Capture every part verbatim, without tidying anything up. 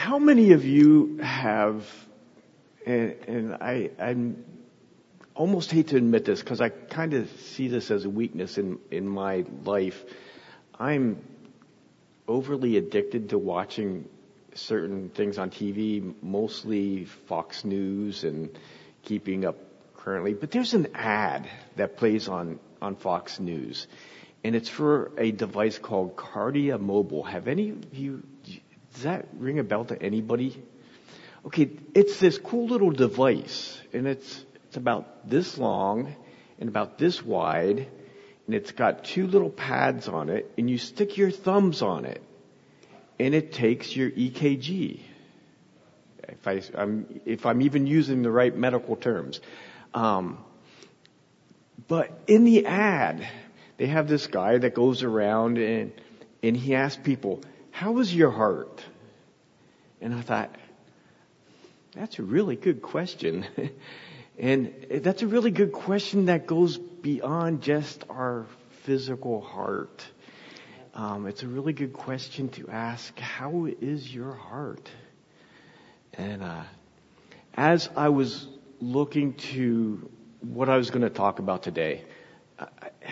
How many of you have, and, and I I'm almost hate to admit this because I kind of see this as a weakness in, in my life. I'm overly addicted to watching certain things on T V, mostly Fox News and keeping up currently. But there's an ad that plays on, on Fox News, and it's for a device called Cardia Mobile. Have any of you, does that ring a bell to anybody? Okay, it's this cool little device, and it's it's about this long and about this wide, and it's got two little pads on it, and you stick your thumbs on it, and it takes your E K G. If I, I'm, if I'm even using the right medical terms. Um, but in the ad, they have this guy that goes around and, and he asks people, how is your heart? And I thought, that's a really good question. And that's a really good question that goes beyond just our physical heart. Um, it's a really good question to ask, how is your heart? And uh, as I was looking to what I was going to talk about today, I,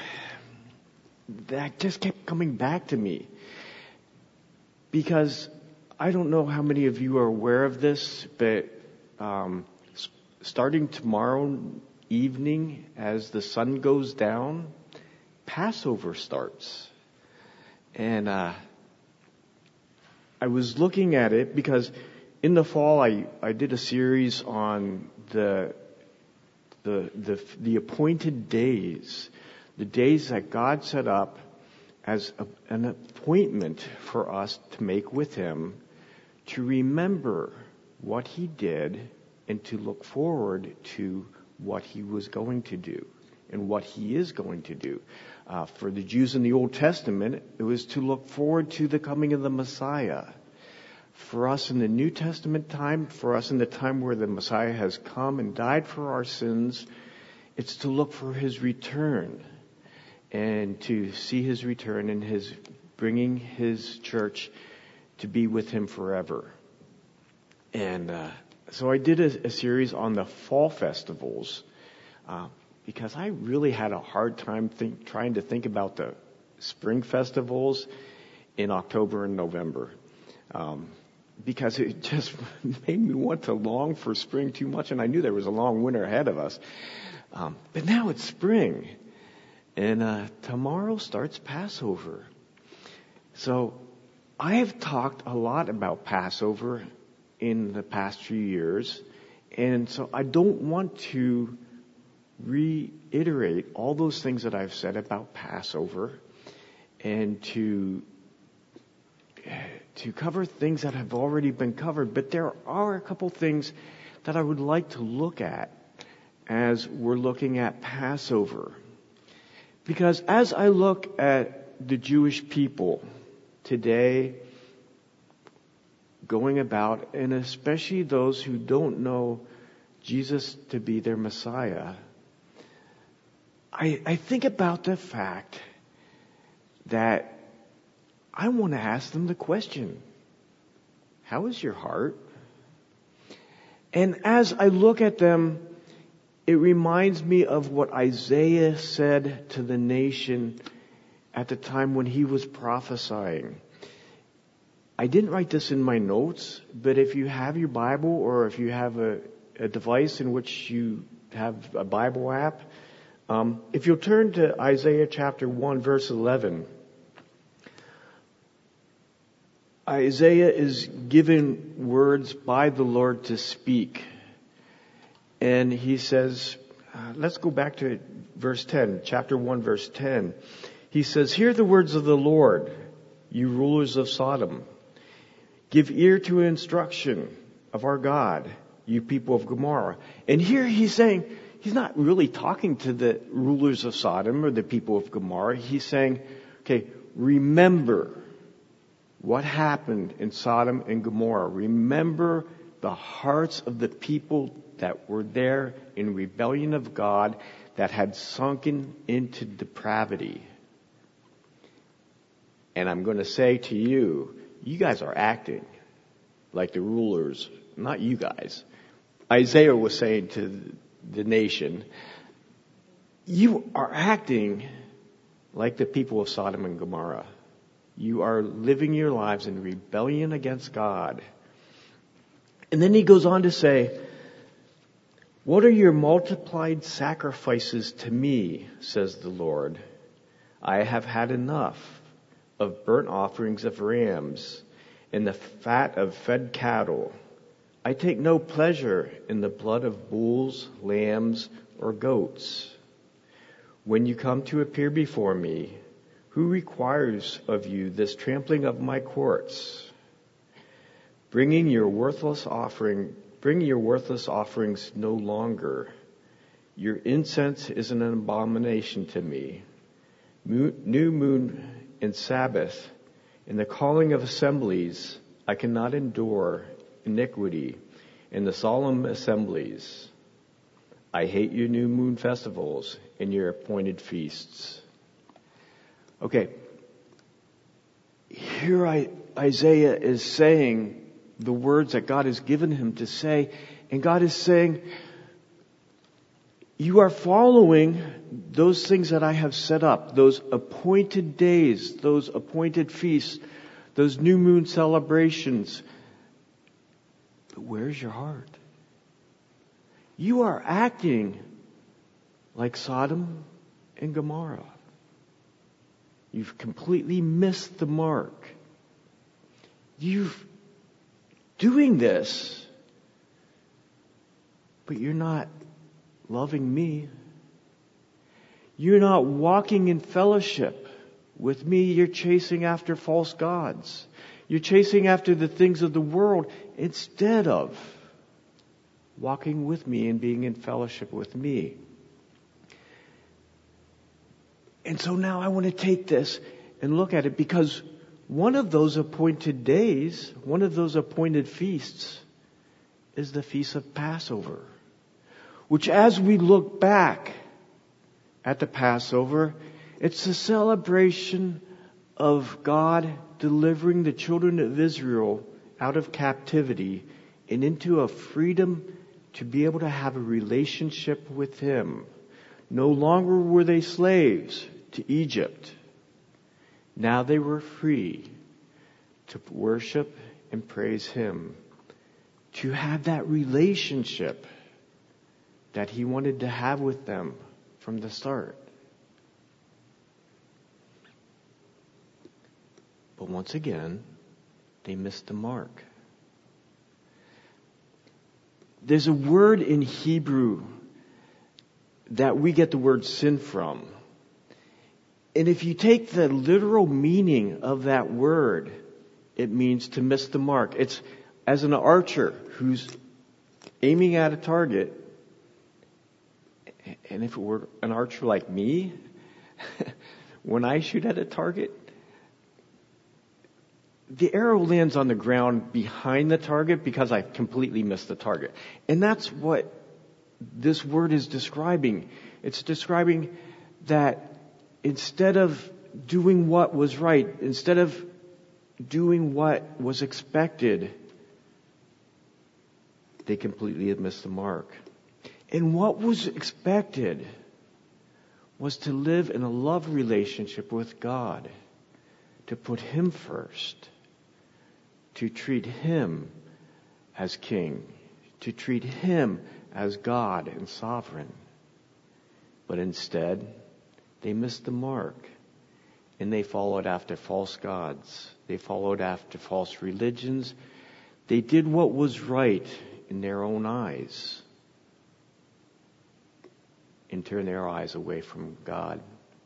that just kept coming back to me. Because I don't know how many of you are aware of this, but um, starting tomorrow evening, as the sun goes down, Passover starts. And uh, I was looking at it because in the fall I, I did a series on the, the the the appointed days, the days that God set up as a, an appointment for us to make with Him, to remember what He did and to look forward to what He was going to do and what He is going to do. Uh, for the Jews in the Old Testament, it was to look forward to the coming of the Messiah. For us in the New Testament time, for us in the time where the Messiah has come and died for our sins, it's to look for His return and to see His return and His bringing His church to be with Him forever. And uh, so I did a, a series on the fall festivals uh, because I really had a hard time think, trying to think about the spring festivals in October and November. Um, because it just made me want to long for spring too much, and I knew there was a long winter ahead of us. Um, but now it's spring, and uh, tomorrow starts Passover. So I have talked a lot about Passover in the past few years, and so I don't want to reiterate all those things that I've said about Passover and to to cover things that have already been covered, but there are a couple things that I would like to look at as we're looking at Passover. Because as I look at the Jewish people today going about, and especially those who don't know Jesus to be their Messiah, I, I think about the fact that I want to ask them the question, how is your heart? And as I look at them, it reminds me of what Isaiah said to the nation at the time when he was prophesying. I didn't write this in my notes, but if you have your Bible or if you have a, a device in which you have a Bible app, um, if you'll turn to Isaiah chapter one, verse eleven, Isaiah is given words by the Lord to speak. And he says, uh, let's go back to verse ten, chapter one, verse ten. He says, hear the words of the Lord, you rulers of Sodom. Give ear to instruction of our God, you people of Gomorrah. And here he's saying, he's not really talking to the rulers of Sodom or the people of Gomorrah. He's saying, okay, remember what happened in Sodom and Gomorrah. Remember the hearts of the people that were there in rebellion of God, that had sunken into depravity. And I'm going to say to you, you guys are acting. like the rulers, not you guys. Isaiah was saying to the nation, you are acting like the people of Sodom and Gomorrah. You are living your lives in rebellion against God. And then he goes on to say, what are your multiplied sacrifices to me, says the Lord? I have had enough of burnt offerings of rams and the fat of fed cattle. I take no pleasure in the blood of bulls, lambs, or goats. When you come to appear before me, who requires of you this trampling of my courts? Bringing your worthless offering, bring your worthless offerings no longer. Your incense is an abomination to me. New moon and Sabbath, in the calling of assemblies, I cannot endure iniquity in the solemn assemblies. I hate your new moon festivals and your appointed feasts. Okay. Here I, Isaiah is saying the words that God has given him to say, and God is saying, you are following those things that I have set up, those appointed days, those appointed feasts, those new moon celebrations. But where's your heart? You are acting like Sodom and Gomorrah. You've completely missed the mark. You're doing this, but you're not loving me. You're not walking in fellowship with me. You're chasing after false gods. You're chasing after the things of the world instead of walking with me and being in fellowship with me. And so now I want to take this and look at it, because one of those appointed days, one of those appointed feasts is the Feast of Passover, which as we look back at the Passover, it's a celebration of God delivering the children of Israel out of captivity and into a freedom to be able to have a relationship with Him. No longer were they slaves to Egypt. Now they were free to worship and praise Him, to have that relationship that He wanted to have with them from the start. But once again, they missed the mark. There's a word in Hebrew that we get the word sin from. And if you take the literal meaning of that word, it means to miss the mark. It's as an archer who's aiming at a target. And if it were an archer like me, when I shoot at a target, the arrow lands on the ground behind the target because I completely missed the target. And that's what this word is describing. It's describing that instead of doing what was right, instead of doing what was expected, they completely had missed the mark. And what was expected was to live in a love relationship with God, to put Him first, to treat Him as King, to treat Him as God and sovereign. But instead, they missed the mark, and they followed after false gods. They followed after false religions. They did what was right in their own eyes and turned their eyes away from God.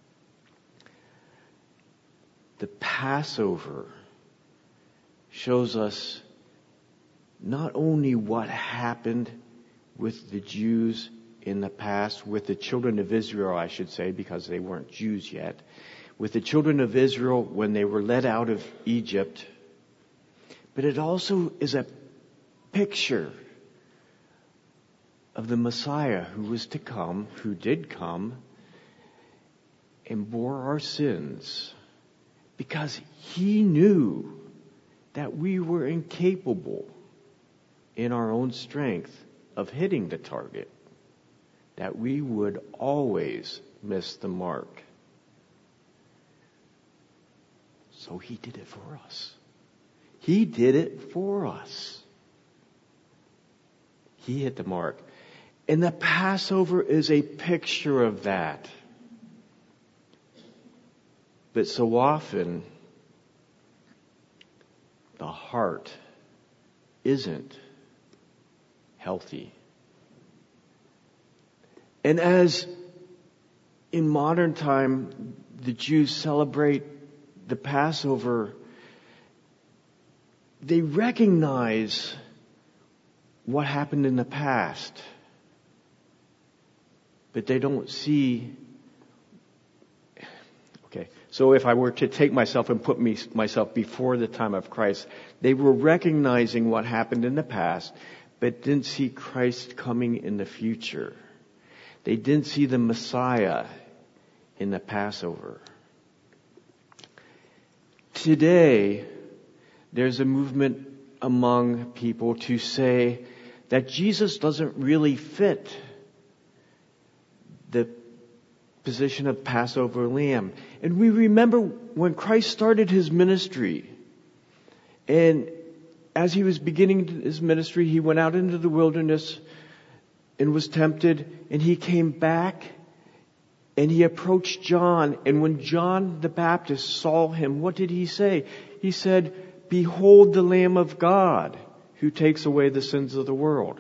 The Passover shows us not only what happened with the Jews in the past, with the children of Israel, I should say, because they weren't Jews yet, with the children of Israel when they were led out of Egypt, but it also is a picture of the Messiah who was to come, who did come, and bore our sins, because He knew that we were incapable in our own strength of hitting the target, that we would always miss the mark. So he did it for us. He did it for us. He hit the mark. And the Passover is a picture of that. But so often, the heart isn't healthy. And as in modern time, the Jews celebrate the Passover, they recognize what happened in the past, but they don't see. Okay, so if I were to take myself and put me, myself before the time of Christ, they were recognizing what happened in the past, but didn't see Christ coming in the future. They didn't see the Messiah in the Passover. Today, there's a movement among people to say that Jesus doesn't really fit the position of Passover lamb. And we remember when Christ started his ministry, and as he was beginning his ministry, he went out into the wilderness and was tempted, and he came back and he approached John. And when John the Baptist saw him, what did he say? He said, "Behold the Lamb of God who takes away the sins of the world."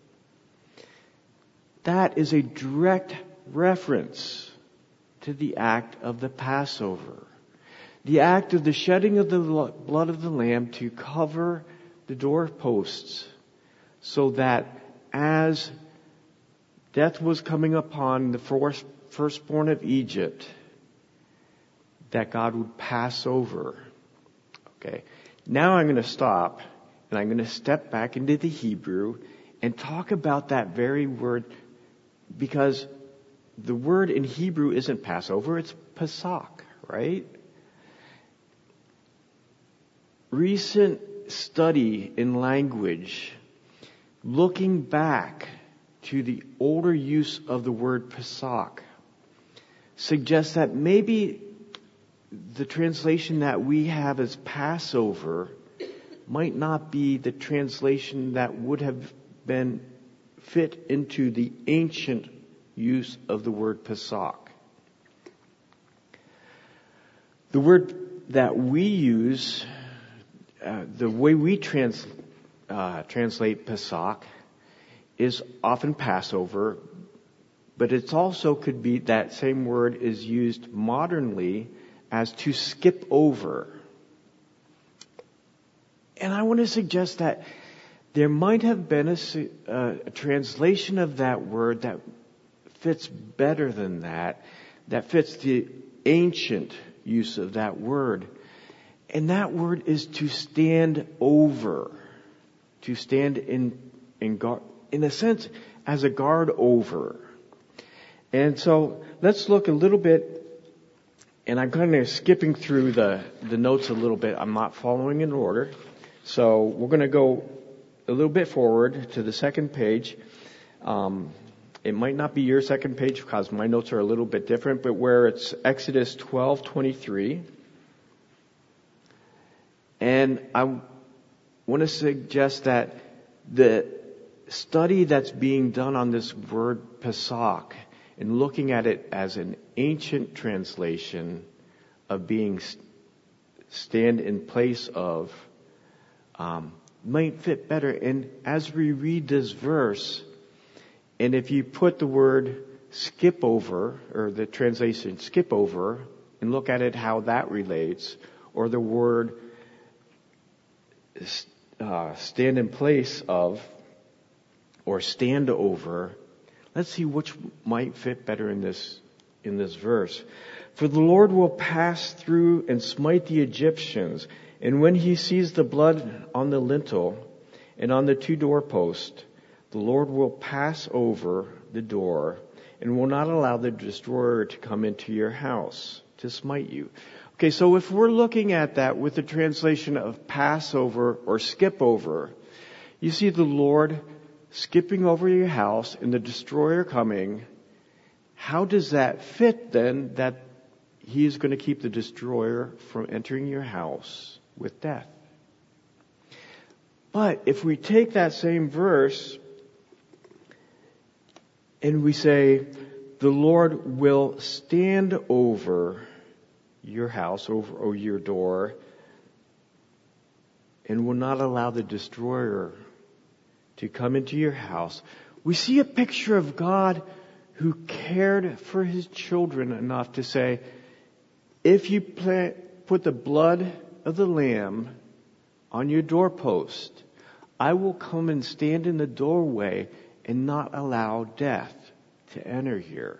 That is a direct reference to the act of the Passover. The act of the shedding of the blood of the Lamb to cover the doorposts, so that as death was coming upon the first, firstborn of Egypt, that God would pass over. Okay. Now I'm going to stop and I'm going to step back into the Hebrew and talk about that very word, because the word in Hebrew isn't Passover, it's Pesach, right? Recent study in language, looking back to the older use of the word Pesach, suggests that maybe the translation that we have as Passover might not be the translation that would have been fit into the ancient use of the word Pesach. The word that we use, uh, the way we trans, uh, translate Pesach, is often Passover, but it's also could be that same word is used modernly as to skip over. And I want to suggest that there might have been a, uh, a translation of that word that fits better than that, that fits the ancient use of that word. And that word is to stand over, to stand in, in guard, in a sense, as a guard over. And so let's look a little bit, and I'm kind of skipping through the, the notes a little bit. I'm not following in order. So we're going to go a little bit forward to the second page. Um, it might not be your second page because my notes are a little bit different, but where it's Exodus twelve twenty-three. And I want to suggest that the study that's being done on this word Pesach and looking at it as an ancient translation of being stand in place of um, might fit better. And as we read this verse, and if you put the word skip over, or the translation skip over, and look at it how that relates, or the word uh, stand in place of, or stand over, let's see which might fit better in this in this verse. For the Lord will pass through and smite the Egyptians, and when he sees the blood on the lintel and on the two doorposts, the Lord will pass over the door and will not allow the destroyer to come into your house to smite you. Okay, so if we're looking at that with the translation of Passover or skip over, you see the Lord skipping over your house and the destroyer coming. How does that fit then that He is going to keep the destroyer from entering your house with death? But if we take that same verse and we say, the Lord will stand over your house, over, over your door, and will not allow the destroyer to come into your house. We see a picture of God who cared for His children enough to say, if you plant, put the blood of the Lamb on your doorpost, I will come and stand in the doorway and not allow death to enter here.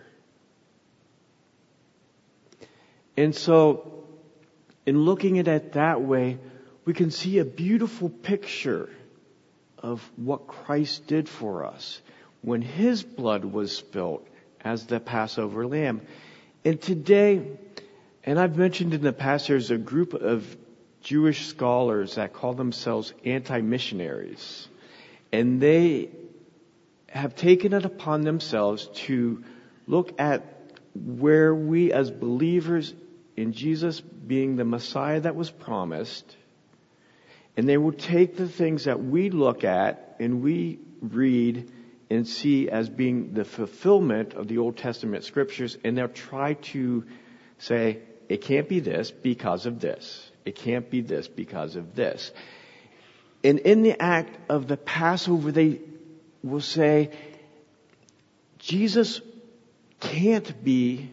And so, in looking at it that way, we can see a beautiful picture of what Christ did for us when His blood was spilled as the Passover lamb. And today, and I've mentioned in the past, there's a group of Jewish scholars that call themselves anti-missionaries. And they have taken it upon themselves to look at where we as believers in Jesus being the Messiah that was promised, and they will take the things that we look at and we read and see as being the fulfillment of the Old Testament scriptures, and they'll try to say, it can't be this because of this. It can't be this because of this. And in the act of the Passover, they will say, Jesus can't be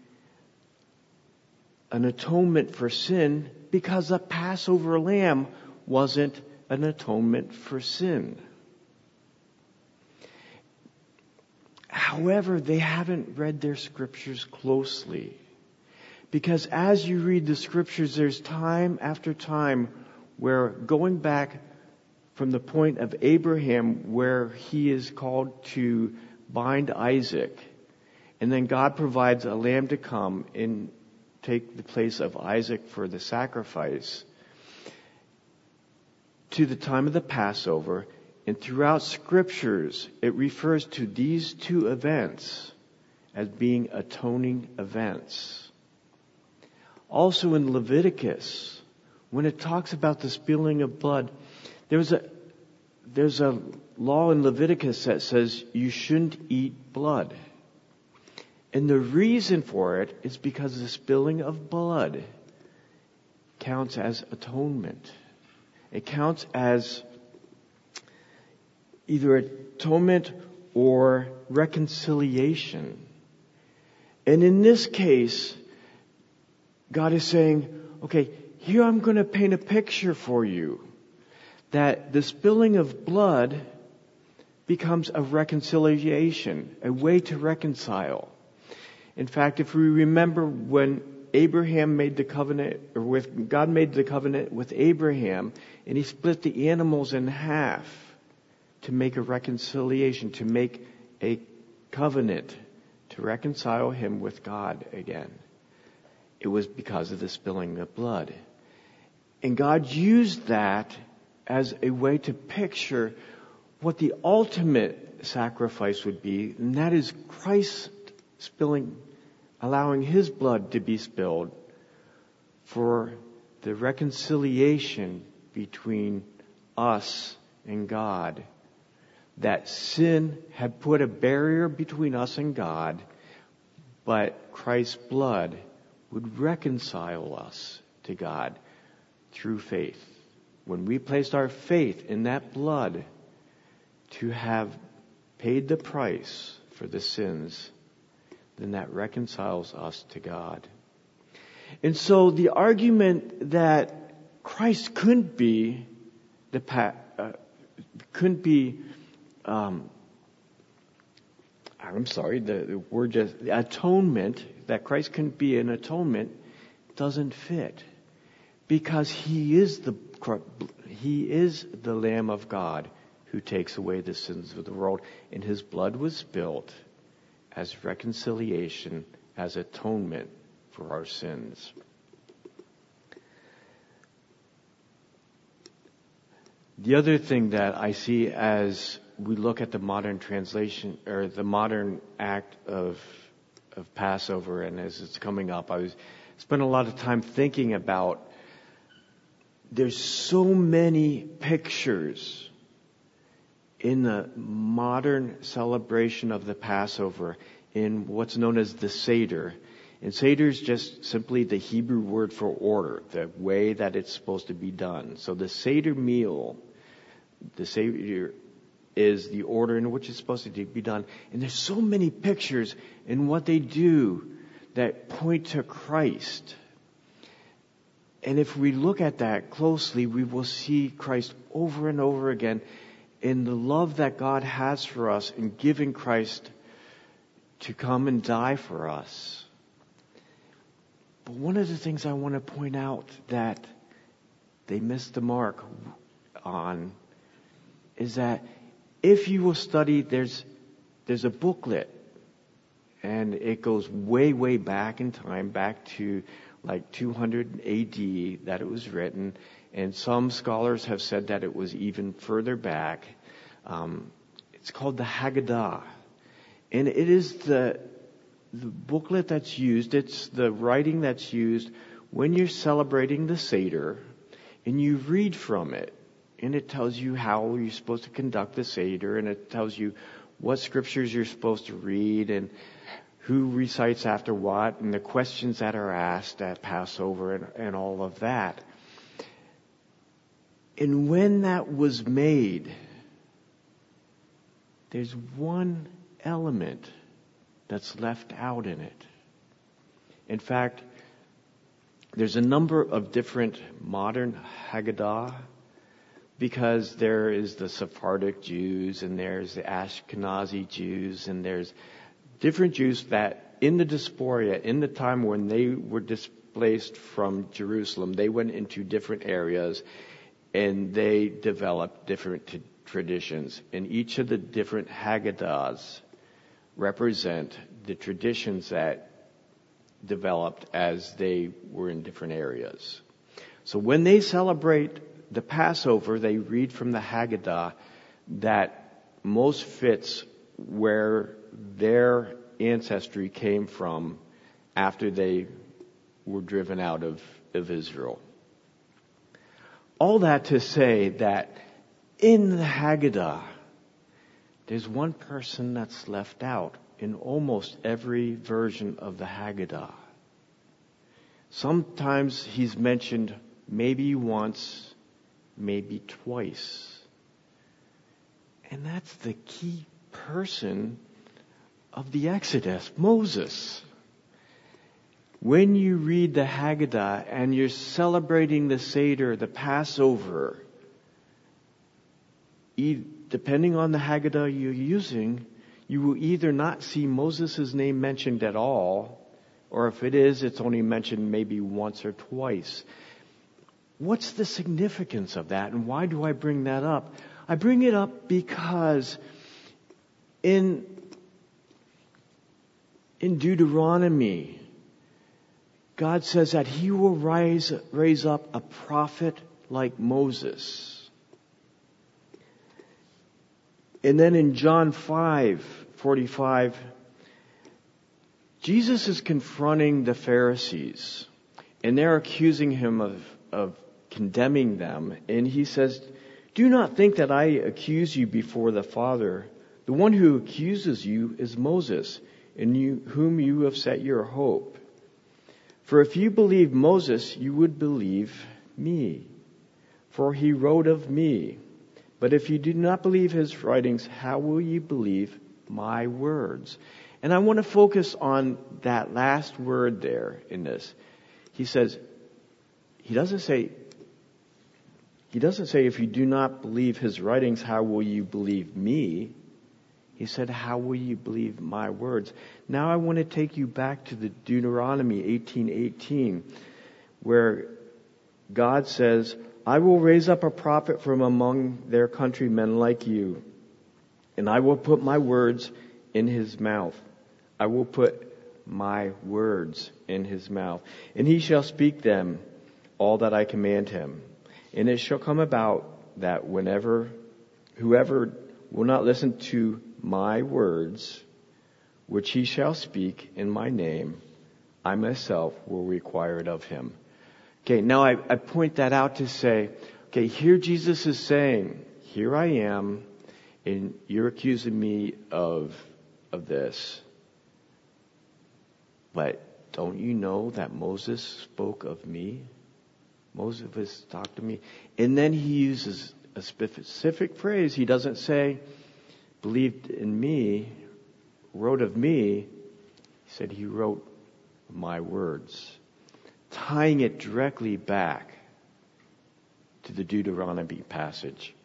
an atonement for sin because the Passover lamb wasn't an atonement for sin. However, they haven't read their scriptures closely. Because as you read the scriptures, there's time after time where going back from the point of Abraham where he is called to bind Isaac, and then God provides a lamb to come and take the place of Isaac for the sacrifice, to the time of the Passover. And throughout scriptures, it refers to these two events as being atoning events. Also in Leviticus, when it talks about the spilling of blood, there's a there's a law in Leviticus that says you shouldn't eat blood. And the reason for it is because the spilling of blood counts as atonement. It counts as either atonement or reconciliation. And in this case, God is saying, okay, here I'm going to paint a picture for you that the spilling of blood becomes a reconciliation, a way to reconcile. In fact, if we remember when Abraham made the covenant, or with God made the covenant with Abraham, and He split the animals in half to make a reconciliation, to make a covenant, to reconcile him with God again. It was because of the spilling of blood. And God used that as a way to picture what the ultimate sacrifice would be, and that is Christ spilling, allowing His blood to be spilled for the reconciliation between us and God. That sin had put a barrier between us and God, but Christ's blood would reconcile us to God through faith. When we placed our faith in that blood to have paid the price for the sins, then that reconciles us to God. And so the argument that Christ couldn't be the pa- uh, couldn't be um, I'm sorry, the, the word just the atonement, that Christ couldn't be an atonement, doesn't fit, because He is the He is the Lamb of God who takes away the sins of the world, and His blood was spilled as reconciliation, as atonement for our sins. The other thing that I see as we look at the modern translation or the modern act of of Passover, and as it's coming up, I was spent a lot of time thinking about there's so many pictures in the modern celebration of the Passover in what's known as the Seder. And Seder is just simply the Hebrew word for order, the way that it's supposed to be done. So the Seder meal, the Seder is the order in which it's supposed to be done. And there's so many pictures in what they do that point to Christ. And if we look at that closely, we will see Christ over and over again in the love that God has for us in giving Christ to come and die for us. But one of the things I want to point out that they missed the mark on is that if you will study, there's there's a booklet, and it goes way, way back in time, back to like two hundred A D that it was written, and some scholars have said that it was even further back. Um, it's called the Haggadah, and it is the the booklet that's used. It's the writing that's used when you're celebrating the Seder, and you read from it. And it tells you how you're supposed to conduct the Seder, and it tells you what scriptures you're supposed to read, and who recites after what, and the questions that are asked at Passover, and, and all of that. And when that was made, there's one element that's left out in it. In fact, there's a number of different modern Haggadah, because there is the Sephardic Jews, and there's the Ashkenazi Jews, and there's different Jews that in the diaspora, in the time when they were displaced from Jerusalem, they went into different areas and they developed different t- traditions. And each of the different Haggadahs represent the traditions that developed as they were in different areas. So when they celebrate the Passover, they read from the Haggadah that most fits where their ancestry came from after they were driven out of, of Israel. All that to say that in the Haggadah, there's one person that's left out in almost every version of the Haggadah. Sometimes he's mentioned maybe once, maybe twice. And that's the key person of the Exodus, Moses. When you read the Haggadah and you're celebrating the Seder, the Passover, depending on the Haggadah you're using, you will either not see Moses' name mentioned at all, or if it is, it's only mentioned maybe once or twice. What's the significance of that, and why do I bring that up? I bring it up because in, in Deuteronomy, God says that He will rise, raise up a prophet like Moses. And then in John five forty-five, Jesus is confronting the Pharisees, and they're accusing Him of, of condemning them. And He says, "Do not think that I accuse you before the Father. The one who accuses you is Moses, in you, whom you have set your hope. For if you believe Moses, you would believe me, for he wrote of me. But if you do not believe his writings, how will you believe my words?" And I want to focus on that last word there in this. He says, he doesn't say, he doesn't say, if you do not believe his writings, how will you believe me? He said, how will you believe my words? Now I want to take you back to the Deuteronomy eighteen eighteen, where God says, "I will raise up a prophet from among their countrymen like you, and I will put my words in his mouth. I will put my words in his mouth, and he shall speak them all that I command him. And it shall come about that whenever, whoever will not listen to my words, which he shall speak in my name, I myself will require it of him. Okay, now I, I point that out to say, okay, here Jesus is saying, here I am, and you're accusing me of, of this. But don't you know that Moses spoke of me? Moses talked to me. And then he uses a specific phrase. He doesn't say, believed in me, wrote of me. He said he wrote my words, tying it directly back to the Deuteronomy passage.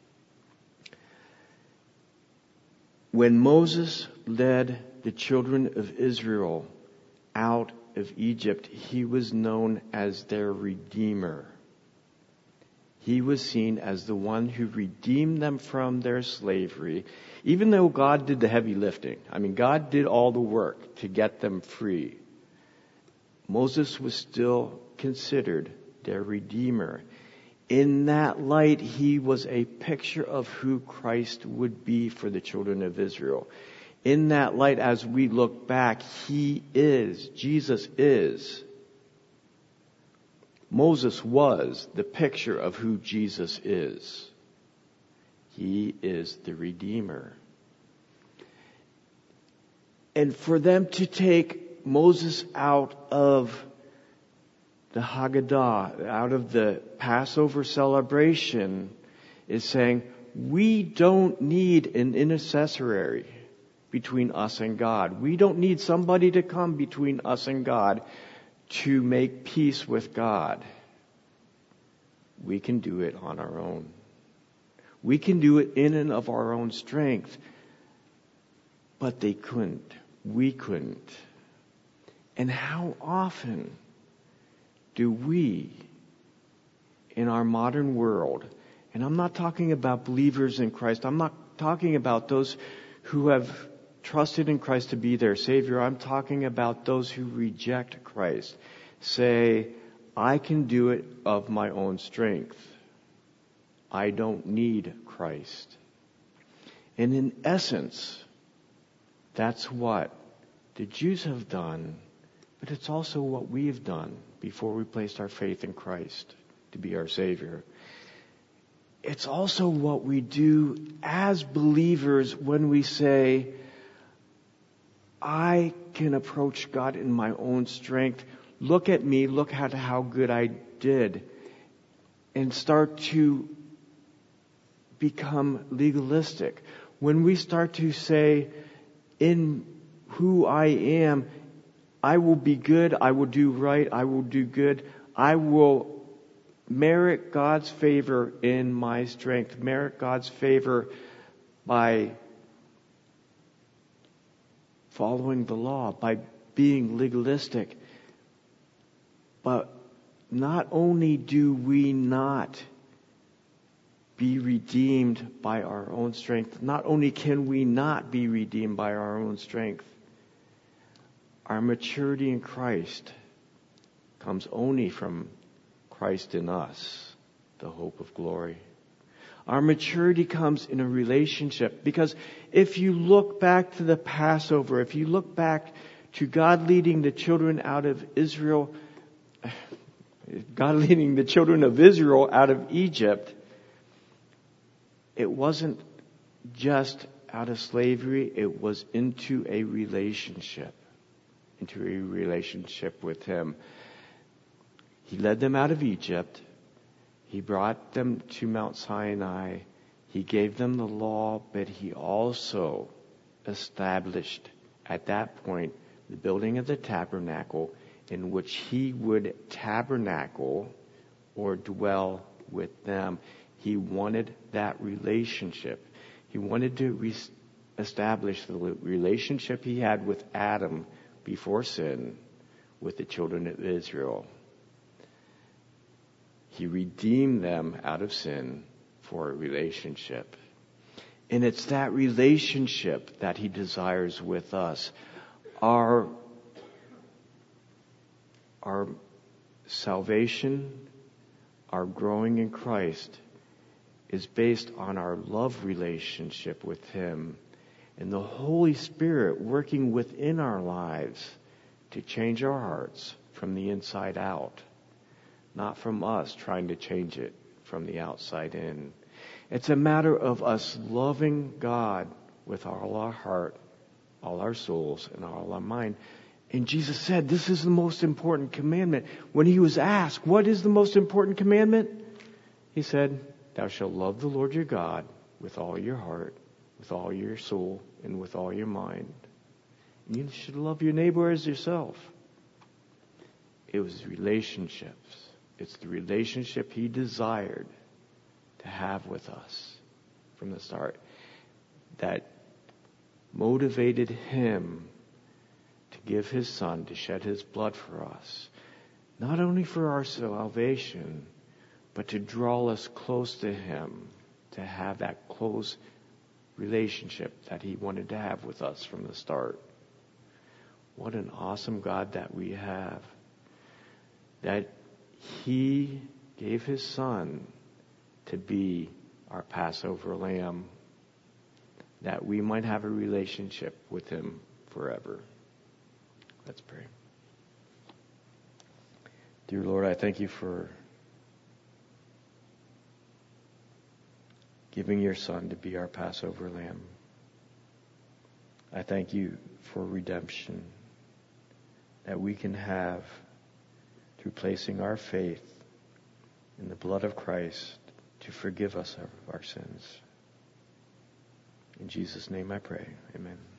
When Moses led the children of Israel out of Egypt, he was known as their Redeemer. He was seen as the one who redeemed them from their slavery, even though God did the heavy lifting. I mean, God did all the work to get them free. Moses was still considered their Redeemer. In that light, he was a picture of who Christ would be for the children of Israel. In that light, as we look back, he is, Jesus is. Moses was the picture of who Jesus is. He is the Redeemer. And for them to take Moses out of the Haggadah, out of the Passover celebration, is saying, we don't need an intercessory between us and God. We don't need somebody to come between us and God to make peace with God. We can do it on our own. We can do it in and of our own strength. But they couldn't. We couldn't. And how often do we, in our modern world, and I'm not talking about believers in Christ, I'm not talking about those who have trusted in Christ to be their Savior, I'm talking about those who reject Christ, say, I can do it of my own strength. I don't need Christ. And in essence, that's what the Jews have done, but it's also what we have done before we placed our faith in Christ to be our Savior. It's also what we do as believers when we say, I can approach God in my own strength. Look at me, look at how good I did. And start to become legalistic. When we start to say, in who I am, I will be good, I will do right, I will do good, I will merit God's favor in my strength, merit God's favor by following the law, by being legalistic. But not only do we not be redeemed by our own strength, not only can we not be redeemed by our own strength, our maturity in Christ comes only from Christ in us, the hope of glory. Our maturity comes in a relationship, because if you look back to the Passover, if you look back to God leading the children out of Israel, God leading the children of Israel out of Egypt, it wasn't just out of slavery, it was into a relationship, into a relationship with Him. He led them out of Egypt. He brought them to Mount Sinai. He gave them the law, but He also established at that point the building of the tabernacle, in which He would tabernacle or dwell with them. He wanted that relationship. He wanted to re- establish the relationship He had with Adam before sin with the children of Israel. He redeemed them out of sin for a relationship. And it's that relationship that He desires with us. Our, our salvation, our growing in Christ, is based on our love relationship with Him and the Holy Spirit working within our lives to change our hearts from the inside out, not from us trying to change it from the outside in. It's a matter of us loving God with all our heart, all our souls, and all our mind. And Jesus said, this is the most important commandment. When He was asked, what is the most important commandment? He said, thou shalt love the Lord your God with all your heart, with all your soul, and with all your mind. And you should love your neighbor as yourself. It was relationships. It's the relationship He desired to have with us from the start that motivated Him to give His Son, to shed His blood for us. Not only for our salvation, but to draw us close to Him, to have that close relationship that He wanted to have with us from the start. What an awesome God that we have. That He gave His Son to be our Passover lamb, that we might have a relationship with Him forever. Let's pray. Dear Lord, I thank You for giving Your Son to be our Passover lamb. I thank You for redemption that we can have through placing our faith in the blood of Christ to forgive us of our sins. In Jesus' name I pray. Amen.